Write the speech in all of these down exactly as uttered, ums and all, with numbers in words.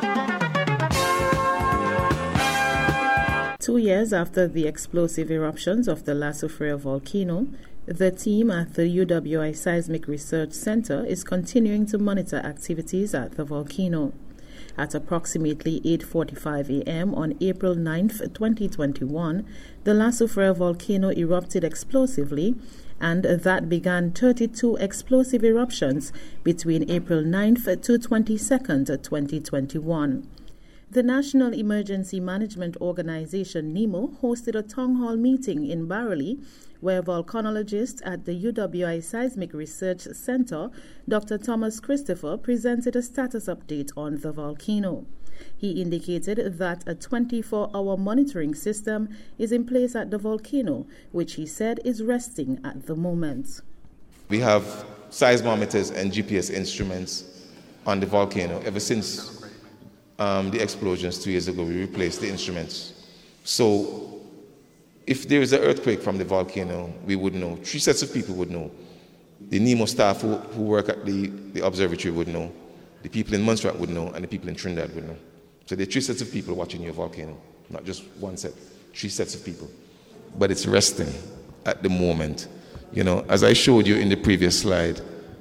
Two years after the explosive eruptions of the La Soufrière volcano, the team at the U W I Seismic Research Center is continuing to monitor activities at the volcano. At approximately eight forty-five a.m. on April ninth, twenty twenty-one, the La Soufrière volcano erupted explosively, and that began thirty-two explosive eruptions between April ninth to twenty-second, twenty twenty-one. The National Emergency Management Organization, NEMO, hosted a town hall meeting in Barely, where volcanologist at the U W I Seismic Research Center, Doctor Thomas Christopher, presented a status update on the volcano. He indicated that a twenty-four hour monitoring system is in place at the volcano, which he said is resting at the moment. We have seismometers and G P S instruments on the volcano ever since Um, the explosions two years ago. We replaced the instruments. So if there is an earthquake from the volcano, we would know. Three sets of people would know. The NEMO staff who, who work at the, the observatory would know. The people in Montserrat would know, and the people in Trinidad would know. So there are three sets of people watching your volcano, not just one set, three sets of people. But it's resting at the moment. You know, as I showed you in the previous slide,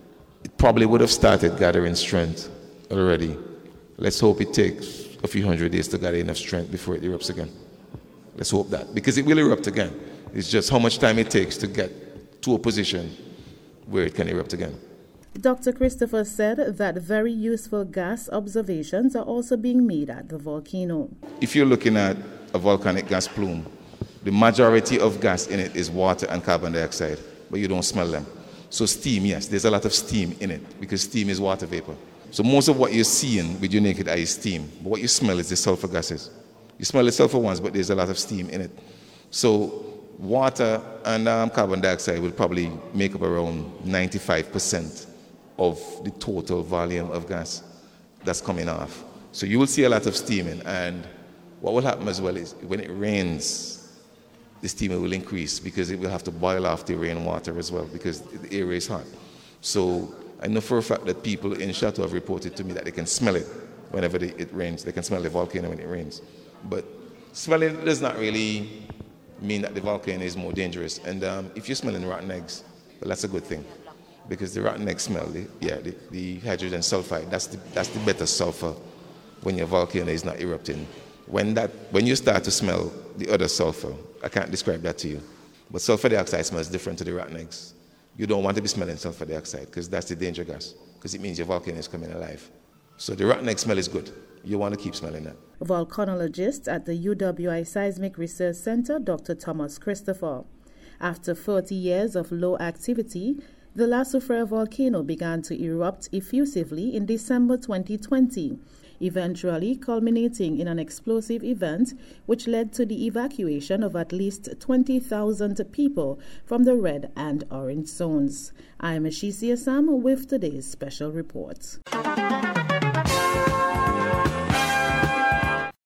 it probably would have started gathering strength already. Let's hope it takes a few hundred days to gather enough strength before it erupts again. Let's hope that, because it will erupt again. It's just how much time it takes to get to a position where it can erupt again. Doctor Christopher said that very useful gas observations are also being made at the volcano. If you're looking at a volcanic gas plume, the majority of gas in it is water and carbon dioxide, but you don't smell them. So steam, yes, there's a lot of steam in it, because steam is water vapor. So most of what you're seeing with your naked eye is steam, but what you smell is the sulfur gases. You smell the sulfur ones, but there's a lot of steam in it. So water and um, carbon dioxide will probably make up around ninety-five percent of the total volume of gas that's coming off. So you will see a lot of steaming, and what will happen as well is when it rains, the steaming will increase because it will have to boil off the rainwater as well because the area is hot. So I know for a fact that people in Chateau have reported to me that they can smell it whenever they, it rains. They can smell the volcano when it rains. But smelling it does not really mean that the volcano is more dangerous. And um, if you're smelling rotten eggs, well, that's a good thing. Because the rotten egg smell, the, yeah, the, the hydrogen sulfide, that's the, that's the better sulfur when your volcano is not erupting. When, that, when you start to smell the other sulfur, I can't describe that to you, but sulfur dioxide smells different to the rotten eggs. You don't want to be smelling sulfur dioxide because that's the danger gas, because it means your volcano is coming alive. So the rotten egg smell is good. You want to keep smelling that. Volcanologist at the U W I Seismic Research Center, Doctor Thomas Christopher. After forty years of low activity, the La Soufrière volcano began to erupt effusively in December twenty twenty, eventually culminating in an explosive event which led to the evacuation of at least twenty thousand people from the red and orange zones. I am Ashisi Assam with today's special report.